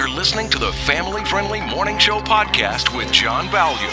You're listening to the Family Friendly Morning Show podcast with John Value.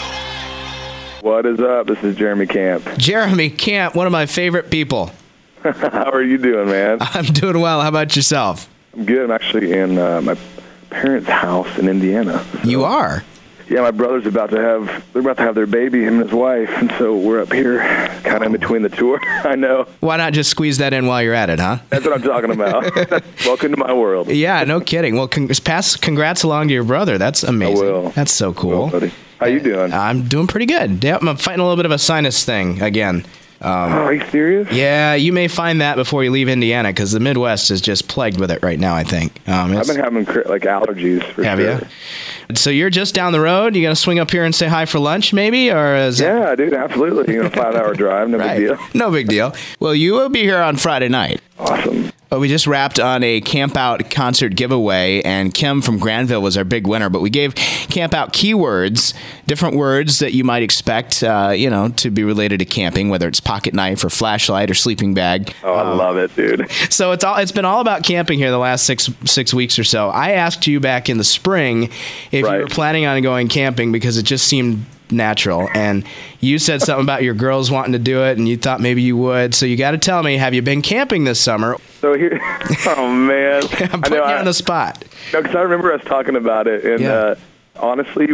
What is up? This is Jeremy Camp. Jeremy Camp, one of my favorite people. How are you doing, man? I'm doing well. How about yourself? I'm good. I'm actually in my parents' house in Indiana. So, you are? Yeah, my brother's about to have their baby, him and his wife, and so we're up here kind of in between the tour. I know. Why not just squeeze that in while you're at it, huh? That's what I'm talking about. Welcome to my world. Yeah, no kidding. Well, congrats along to your brother. That's amazing. I will. That's so cool. Well, buddy. How you doing? I'm doing pretty good. Yep, I'm fighting a little bit of a sinus thing again. Are you serious? Yeah, you may find that before you leave Indiana, because the Midwest is just plagued with it right now, I think. I've been having allergies for have sure. Have you? So you're just down the road? You going to swing up here and say hi for lunch, maybe? Or yeah, dude, absolutely. 5-hour drive, no big deal. No big deal. Well, you will be here on Friday night. Awesome. We just wrapped on a Camp Out concert giveaway, and Kim from Granville was our big winner. But we gave Camp Out keywords, different words that you might expect, to be related to camping, whether it's pocket knife or flashlight or sleeping bag. Oh, I love it, dude. So it's been all about camping here the last six weeks or so. I asked you back in the spring if you were planning on going camping because it just seemed natural, and you said something about your girls wanting to do it, and you thought maybe you would. So you got to tell me, have you been camping this summer? So here, oh man, I'm putting you on the spot. No, because I remember us talking about it, and honestly,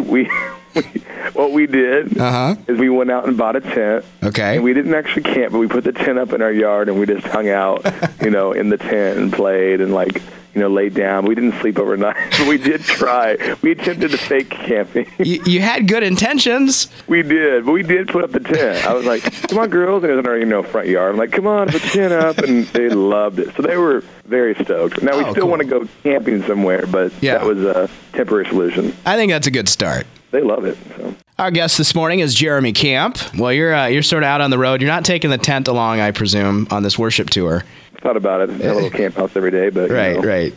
what we did is we went out and bought a tent. Okay. And we didn't actually camp, but we put the tent up in our yard, and we just hung out, in the tent and played and laid down. We didn't sleep overnight, but we did try. We attempted to fake camping. You had good intentions. We did, but we did put up the tent. I was like, come on, girls. And it was in our front yard. I'm like, come on, put the tent up. And they loved it. So they were very stoked. Now, we still want to go camping somewhere, but that was a temporary solution. I think that's a good start. They love it. So. Our guest this morning is Jeremy Camp. Well, you're sort of out on the road. You're not taking the tent along, I presume, on this worship tour. Thought about it. Have a little camp house every day, but right.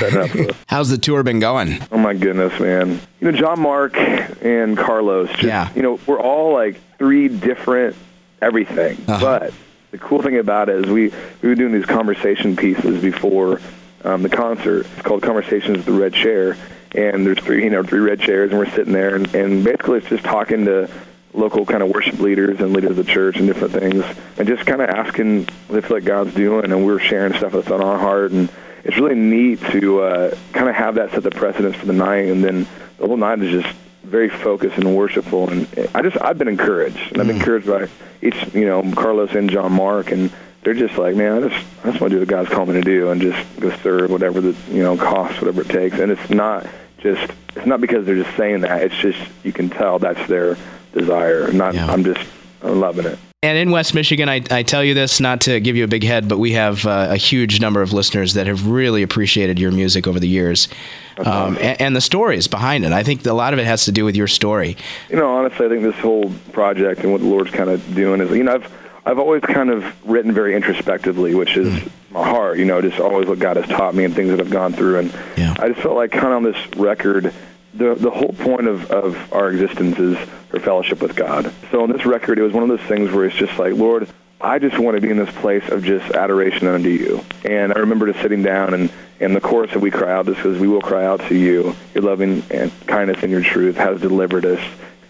How's the tour been going? Oh my goodness, man! John Mark and Carlos. We're all like three different everything. But the cool thing about it is we were doing these conversation pieces before the concert. It's called Conversations with the Red Chair, and there's three red chairs, and we're sitting there, and basically it's just talking to local kind of worship leaders and leaders of the church and different things, and just kind of asking what they feel like God's doing, and we're sharing stuff that's on our heart, and it's really neat to kind of have that set the precedence for the night, and then the whole night is just very focused and worshipful, and I've been encouraged, and I've been encouraged by each, Carlos and John Mark, and they're just like, man, I just want to do what God's called me to do, and just go serve whatever the costs, whatever it takes, and it's not because they're just saying that, it's just you can tell that's their desire. I'm loving it. And in West Michigan, I tell you this not to give you a big head, but we have a huge number of listeners that have really appreciated your music over the years, and the stories behind it. I think a lot of it has to do with your story. Honestly, I think this whole project and what the Lord's kind of doing is, I've always kind of written very introspectively, which is my heart, just always what God has taught me and things that I've gone through. And I just felt like kind of on this record, the whole point of our existence is for fellowship with God. So on this record, it was one of those things where it's just like, Lord, I just want to be in this place of just adoration unto you. And I remember just sitting down, and the chorus that we cry out, this says, we will cry out to you. Your loving and kindness and your truth has delivered us,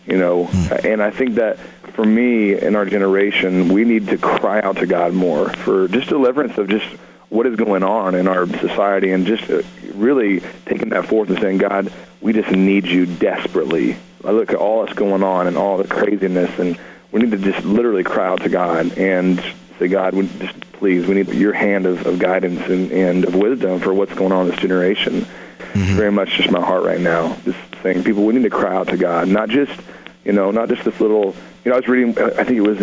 And I think that for me, in our generation, we need to cry out to God more for just deliverance of just what is going on in our society, and just really taking that forth and saying, God, we just need you desperately. I look at all that's going on and all the craziness, and we need to just literally cry out to God and say, God, we need your hand of guidance and of wisdom for what's going on in this generation. Very much just my heart right now, just saying, people, we need to cry out to God, not just this little, I was reading, I think it was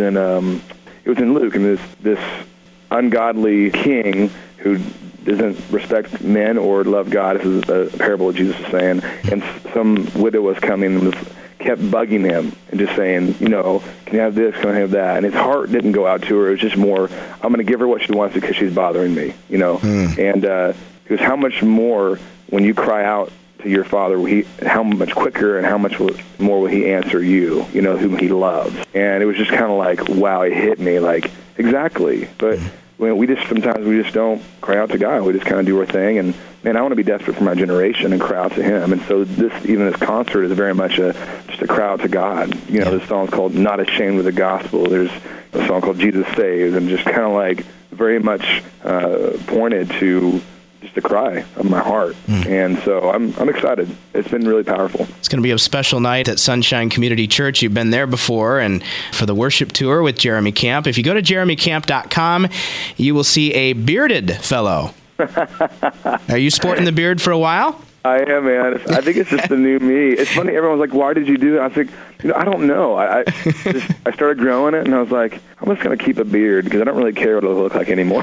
in Luke, and this ungodly king who doesn't respect men or love God. This is a parable that Jesus was saying. And some widow was coming and kept bugging him and just saying, can you have this, can I have that? And his heart didn't go out to her. It was just more, I'm going to give her what she wants because she's bothering me, And because how much more when you cry out to your Father, how much quicker and how much more will he answer you, whom he loves. And it was just kind of like, wow, it hit me like, exactly. But sometimes we just don't cry out to God. We just kind of do our thing, and man, I want to be desperate for my generation and cry out to Him. And so this concert is very much just a cry out to God. You know, the song's called "Not Ashamed of the Gospel." There's a song called "Jesus Saves," and just kind of like very much pointed to just a cry of my heart. And so I'm excited. It's been really powerful. It's going to be a special night at Sunshine Community Church. You've been there before, and for the worship tour with Jeremy Camp. If you go to jeremycamp.com, you will see a bearded fellow. Are you sporting the beard for a while? I am, man. I think it's just the new me. It's funny. Everyone's like, "Why did you do that?" I was like, I don't know. I started growing it, and I was like, I'm just going to keep a beard because I don't really care what it'll look like anymore.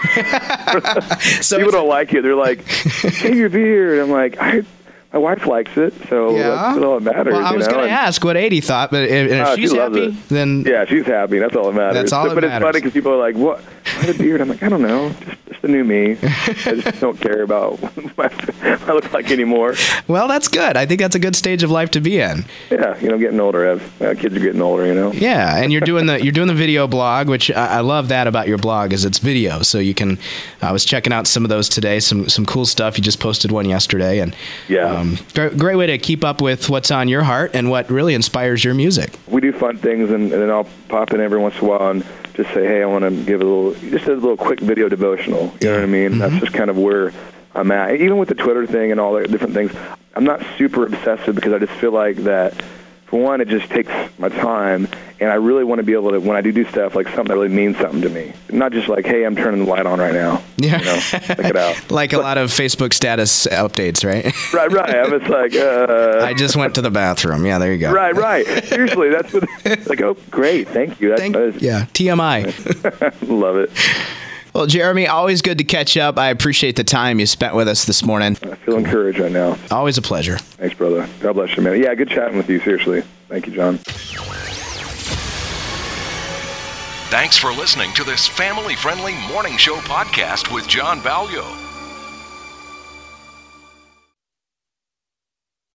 So people don't like it. They're like, "Shave your beard." I'm like, my wife likes it, so that's all that matters. Well, I was going to ask what Adi thought, but if she's happy, then... Yeah, she's happy. That's all that matters. That's all that matters. But it's funny because people are like, "What? Why the beard?" I'm like, I don't know. Just the new me. I just don't care about what I look like anymore. Well, that's good. I think that's a good stage of life to be in. Yeah, getting older. Kids are getting older, Yeah, and you're doing the video blog, which I love that about your blog is it's video. So you can... I was checking out some of those today, some cool stuff. You just posted one yesterday, and great way to keep up with what's on your heart and what really inspires your music. We do fun things, and then I'll pop in every once in a while and just say, "Hey, I want to give a little quick video devotional." You know what I mean? That's just kind of where I'm at. Even with the Twitter thing and all the different things, I'm not super obsessive because I just feel like that, for one, it just takes my time, and I really want to be able to, when I do stuff, like something that really means something to me. Not just like, "Hey, I'm turning the light on right now." Yeah. Check it out. Like a lot of Facebook status updates, right? Right. I'm just like, I just went to the bathroom. Yeah, there you go. Right. Seriously, that's what, like, oh, great, thank you. Yeah, TMI. Love it. Well, Jeremy, always good to catch up. I appreciate the time you spent with us this morning. I feel encouraged right now. Always a pleasure. Thanks, brother. God bless you, man. Yeah, good chatting with you, seriously. Thank you, John. Thanks for listening to this family-friendly morning show podcast with John Valio.